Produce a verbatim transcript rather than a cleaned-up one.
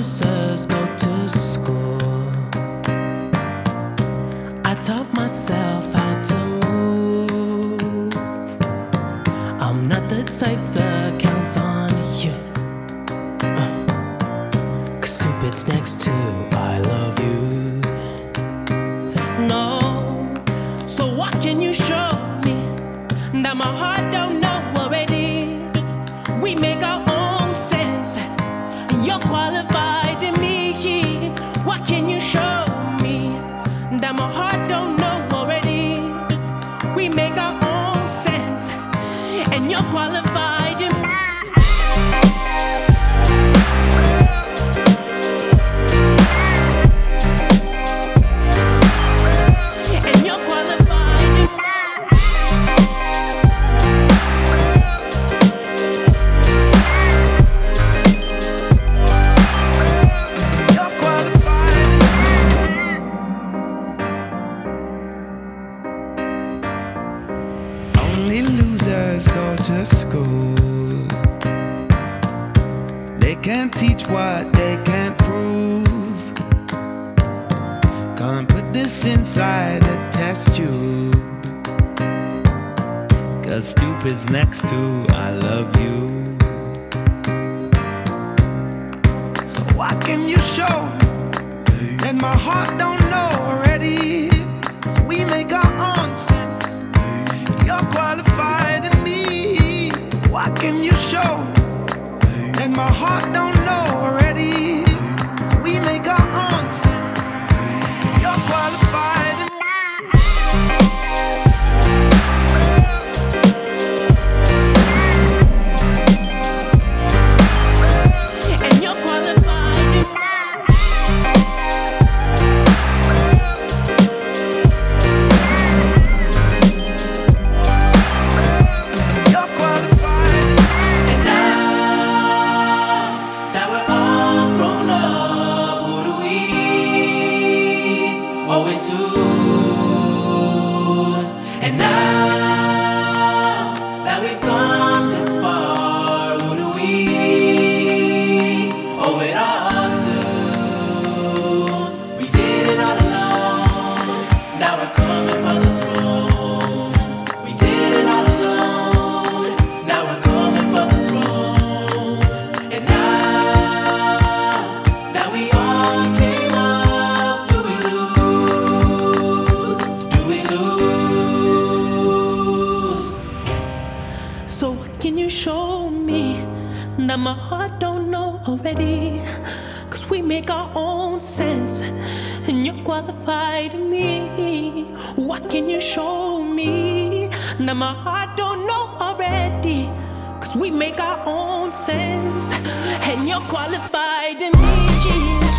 losers go to school. I taught myself how to move. I'm not the type to count on you, uh, cause stupid's next to I love you. No, so what can you show me that my heart don't know already? We make our own sense, you're qualified in me. What can you show me that my heart don't know already? We make our own sense, and you're qualified in me. Only losers go to school. They can't teach what they can't prove. Can't put this inside a test tube, cause stupid's next to I love you. So what can you show that my heart don't know already? We make our own sense, you're qualified in me. What can you show that my heart don't know already? We make our own sense, you're qualified in me. And you're qualified in me. And now that we've come this far, who do we owe it all to? We did it all alone, now we're coming for the throne. We did it all alone, now we're coming for the throne. And now that we all came up, do we lose? Do we lose? So what can you show me that my heart don't know already? Cause we make our own sense, and you're qualified in me. What can you show me that my heart don't know already? Cause we make our own sense, and you're qualified in me.